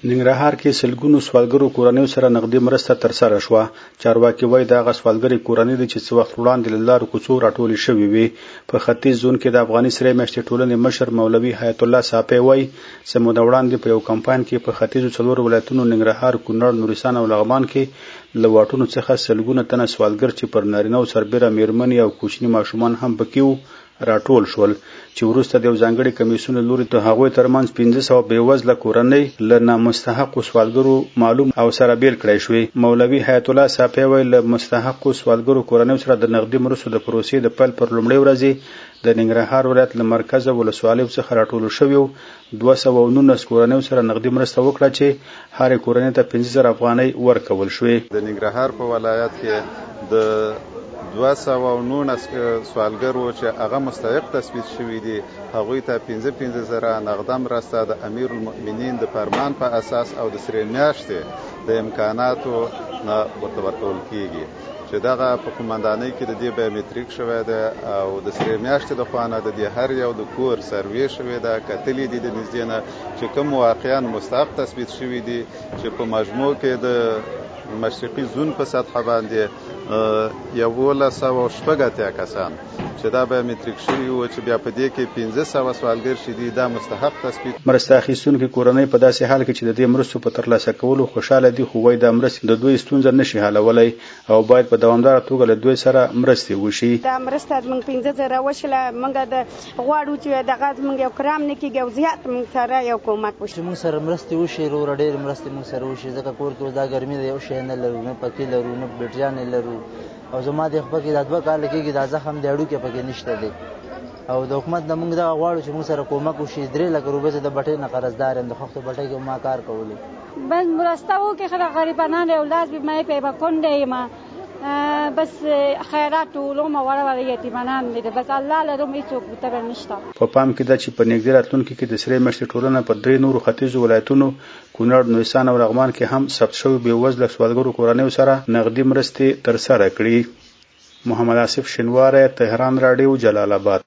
ننګرهار کې سلګونو سوالګرو کورنیو سره نغدي مرسته ترسره شوه. چارواکي وایي دا هغه سوالګرې کورنۍ دي چې څه وخت وړاندې له لارو کوڅو راټولې شوې وې. په ختیځ زون کې د افغاني سرې میاشتې ټولنې مشر مولوي حیات الله صافی وایي څه موده وړاندې په یو کمپاین کې په ختیځو 4 ولایتونو ننګرهار، کونړ، نورستان او لغمان کې له واټونو څخه سلګونه تنه سوالګر چې پر نارینه‌و سربېره میرمنې او کوچني ماشومان هم پکې وو راټول شول، چې وروسته د یو ځانګړي کمیسیون له لوري د هغوی ترمنځ 1500 بېوزله کورنۍ له نامستحقو سوالګرو معلوم او سره بیل کړای شوې. مولوي حیات الله صافی وایي له مستحقو سوالګرو کورنیو سره د نغدي مرستو د پروسې د پیل پر لومړۍ ورځې د ننګرهار ولایت له مرکزه ولسوالیو څخه راټولو شویو 219 کورنیو سره نغدي مرسته وکړه چې هرې کورنۍ ته 15000 افغانۍ ورکول شوې. د ننګرهار په ولایت کې د 219 سوالګر وو چې هغه مستحق تثبیت شوي دي، هغوی ته 15,000 نغده مرسته د امیر المؤمنین د فرمان په اساس او د سرې میاشتې د امکاناتو نه ورته ورکول کیږي، چې دغه په قومندانۍ کې د دې بایومتریک شوی دی او د سرې میاشتې د خوا نه د دې هر یو د کور سروې شوې ده، کتلې دي د نږدې نه چې کوم واقعا مستحق تثبیت شوي دي، چې په مجموع کې د مشرقي زون په سطحه باندې 1180 کسان چې دا بایومتریک شوي وو، چې بیا په دې کې 1500 سوالګر چې دي دا مستحق تثبیت. مرسته اخیستونکي کورنۍ په داسې حال کې چې د دې مرستو په ترلاسه کولو خوشاله دي، خو وایي دا مرستې د دوی ستونزه نشي حلولی او باید په دوامداره توګه له دوی سره مرستې وشي. دا مرسته موږ 15000 وشله، موږ د غواړو چې دغه موږ یو کرام نه کېږي او زیات موږ سره یو کومک وشي. موږ سره مرستې وشي، ډېرې مرستې موږ سره وشي، ځکه کور کې دا ګرمي ده، یو شی نه لرو، نه پکې لرو، نه بټجان لرو، او زما د خپل کې د 2 کال کېږي دا زخم د اړو کې پکې نشته دی، او د حکومت د موږ دا غواړو چې موږ سره کومک وشي. 3 لک روپۍ د بټې نه قرضدار یم، د خښتو بټۍ کې ما کار کولی. بس مرسته وکړي خلک غریبانان اولاد به مې په بکونډه یم، بس خیرات ټولوم او وړ یتیمانان مې ده، بس الله لرم هیڅوک تبه نشته. په پام کې ده چې په نږدې راتلونکي کې د سرې میاشتې ټولنه په 3 نورو ختیځو ولایتونو کونړ، نورستان او لغمان کې هم ثبت شوي بېوزله سوالګرو کورنیو سره نغدي مرستې ترسره کړي. محمد آصف شینواری، تهران راډیو، جلال آباد.